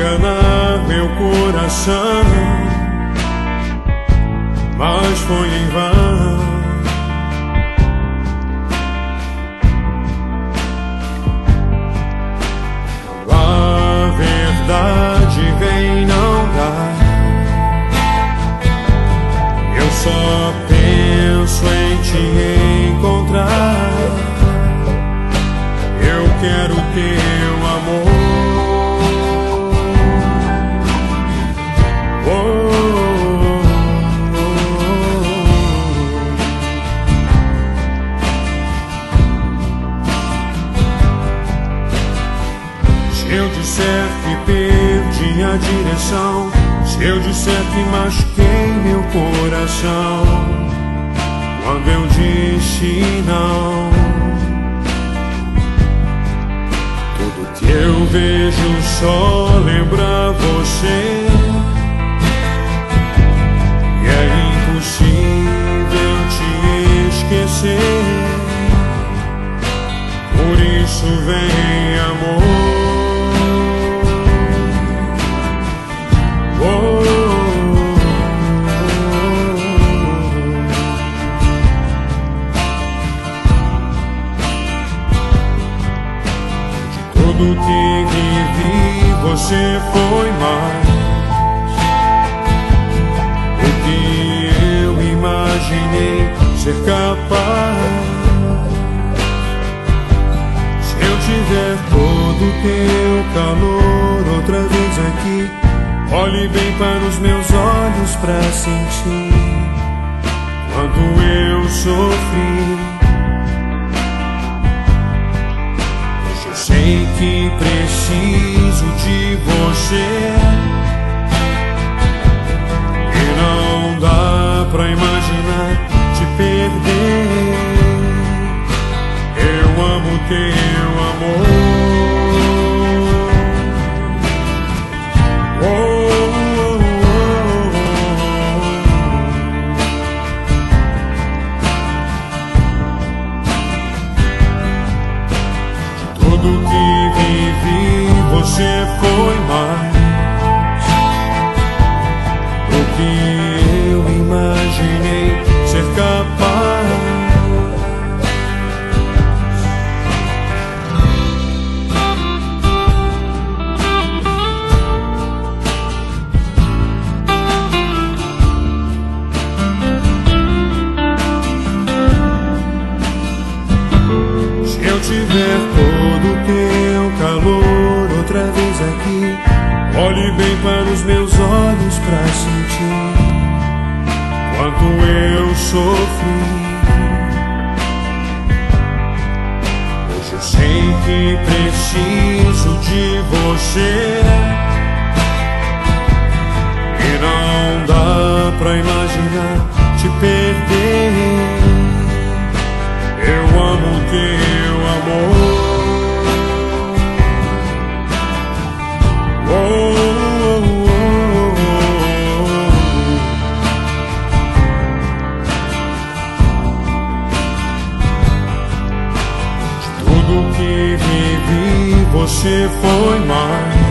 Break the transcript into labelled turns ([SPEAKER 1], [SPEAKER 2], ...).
[SPEAKER 1] enganar meu coração, mas foi em vão. A verdade vem não dá. Eu só penso em te encontrar. Eu quero teu amor. Se eu disser que perdi a direção, se eu disser que machuquei meu coração, quando eu disse não, tudo que eu vejo só lembra você. E é impossível te esquecer. Por isso vem amor. Tudo que vivi, você foi mais do que eu imaginei ser capaz. Se eu tiver todo o teu calor outra vez aqui, olhe bem para os meus olhos pra sentir quanto eu sofri. Sei que preciso de você e não dá pra imaginar te perder. Eu amo teu amor. Tudo que vivi, você foi mais do que eu imaginei ser capaz. Se eu tiver todo o teu calor outra vez aqui, olhe bem para os meus olhos pra sentir quanto eu sofri. Hoje eu sei que preciso de você e não dá pra imaginar te perder. Eu amo teu amor. De tudo que vivi, você foi mais